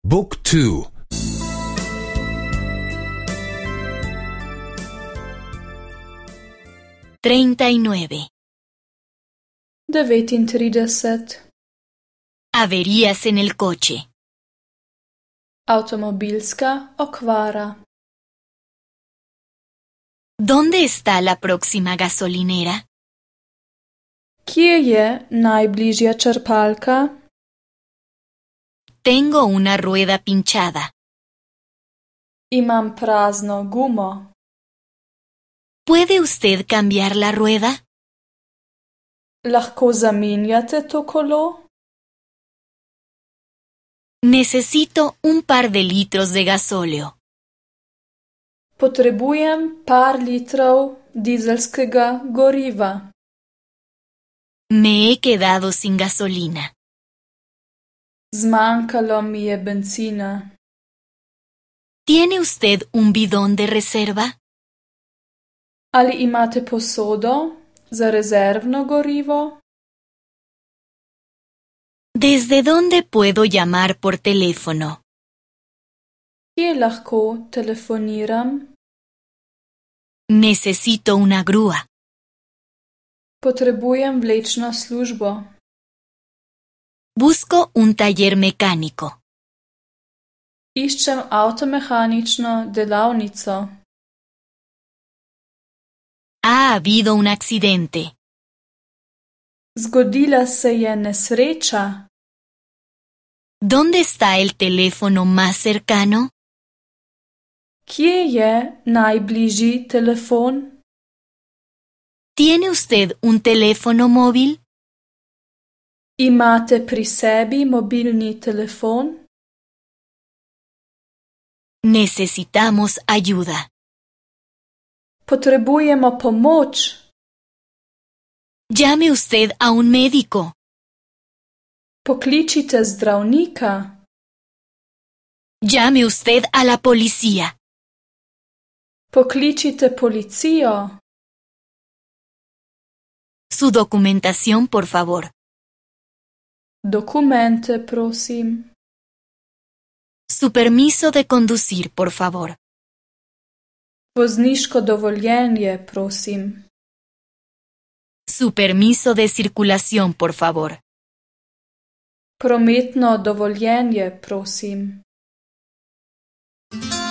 Book 2. 39. 39. Averías en el coche. Avtomobilska okvara. ¿Dónde está la próxima gasolinera? Kje je najbližja črpalka? Tengo una rueda pinchada. Imam prazno gumo. ¿Puede usted cambiar la rueda? Lahko zamenjate to kolo? Necesito un par de litros de gasóleo. Potrebujem par litrov dizelskega goriva. Me he quedado sin gasolina. Zmanjkalo mi je bencina. ¿Tiene usted un bidón de reserva? Ali imate posodo za rezervno gorivo? ¿Desde dónde puedo llamar por teléfono? Kje lahko telefoniram? Necesito una grúa. Potrebujem vlečno službo. Busco un taller mecánico. Iščem avtomehanično delavnico. Ha habido un accidente. Zgodila se je nesreča. ¿Dónde está el teléfono más cercano? Kje je najbližji telefon? ¿Tiene usted un teléfono móvil? Imate pri sebi mobilni telefon? Necesitamos ayuda. Potrebujemo pomoč. Llame usted a un médico. Pokličite zdravnika. Llame usted a la policía. Pokličite policijo. Su documentación, por favor. Dokumente, prosim. Su permiso de conducir, por favor. Vozniško dovoljenje, prosim. Su permiso de circulación, por favor. Prometno dovoljenje, prosim.